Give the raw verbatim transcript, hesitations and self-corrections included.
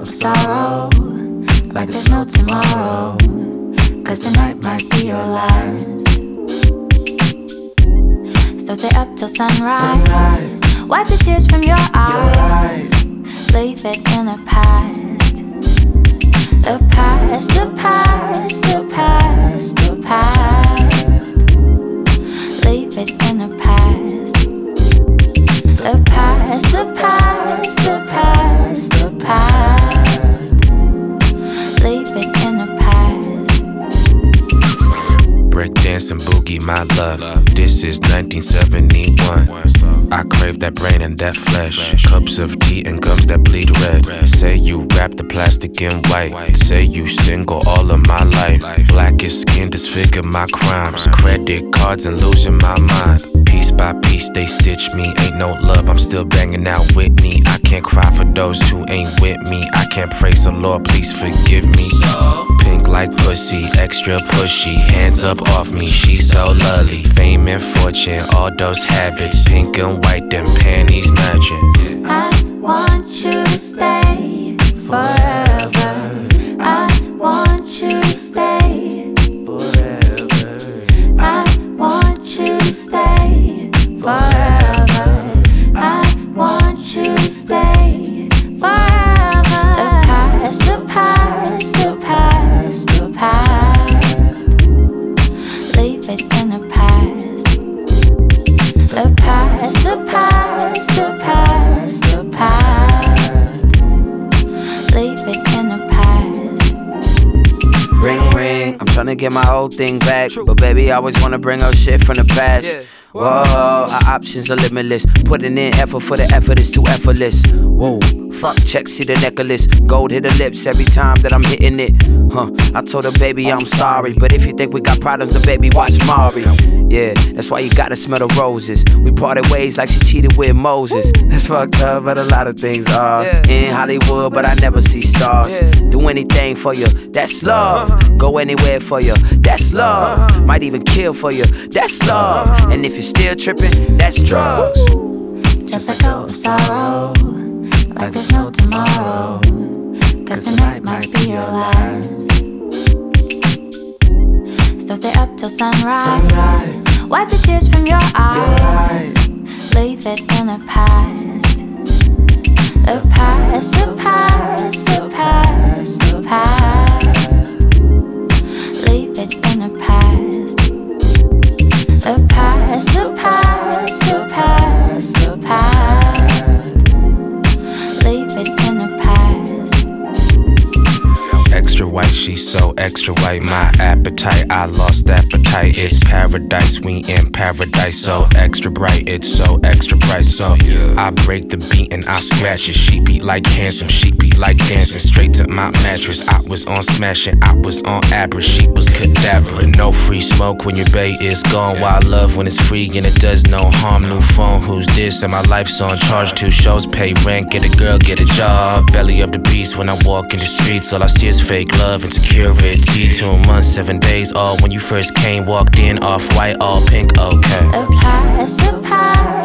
over sorrow, like there's no tomorrow, cause tonight might be your last. So stay up till sunrise, sunrise. Wipe the tears from your eyes, leave it in the past. The past, the past, the past, the past. Leave it in the past. The past, the past, the past, the past. Leave it in the past. Breakdance and boogie, my love. This is nineteen seventy-one. I crave that brain and that flesh. Cups of tea and gums that bleed red. Say you wrap the plastic in white. Say you single all of my life. Blackest skin disfigure my crimes. Credit cards and losing my mind. Piece by piece they stitch me. Ain't no love, I'm still banging out Whitney. I can't cry for those who ain't with me. I can't pray, so Lord please forgive me. Pink like pussy, extra pushy. Hands up off me, she's so lovely. Fame and fortune, all those habits. Pink and white, them panties matching. I want you to stay forever. I want you to stay forever. I want you to stay forever. I want you to stay forever. The past, the past, the past, the past. Leave it in the past. The past, the past, the past, the past. Leave it in the past. Ring, ring, I'm tryna get my old thing back. But baby, I always wanna bring up shit from the past. Whoa, our options are limitless. Putting in effort for the effort is too effortless. Whoa, fuck check, see the necklace. Gold hit her lips every time that I'm hitting it. Huh, I told her, baby, I'm sorry. But if you think we got problems, then baby, watch Mari. Yeah, that's why you gotta smell the roses. We parted ways like she cheated with Moses. That's fucked up, but a lot of things are. In Hollywood, but I never see stars. Do anything for you, that's love. Go anywhere for you, that's love. Might even kill for you, that's love. And if you're still tripping, that's drugs. Just let go of sorrow, like there's no tomorrow, cause tonight might be your last. So stay up till sunrise, sunrise. Wipe the tears from your eyes, leave it in the past. The past, the past, the past, the past. Leave it in the past. The past, the past, the past, the past. Leave it in the past. Extra white, she's so extra white. My appetite, I lost appetite. It's paradise, we in paradise. So extra bright, it's so extra bright. So I break the beat and I scratch it. She beat like handsome, she beat like dancing. Straight to my mattress, I was on smashing, I was on average, she was cadaver. No free smoke when your bae is gone. Wild love when it's free and it does no harm. New phone, who's this? And my life's on charge. Two shows, pay rent, get a girl, get a job. Belly of the beast when I walk in the streets. All I see is fake love and security. Two months, seven days, all when you first came. Walked in, off white, all pink, okay. The past, the past.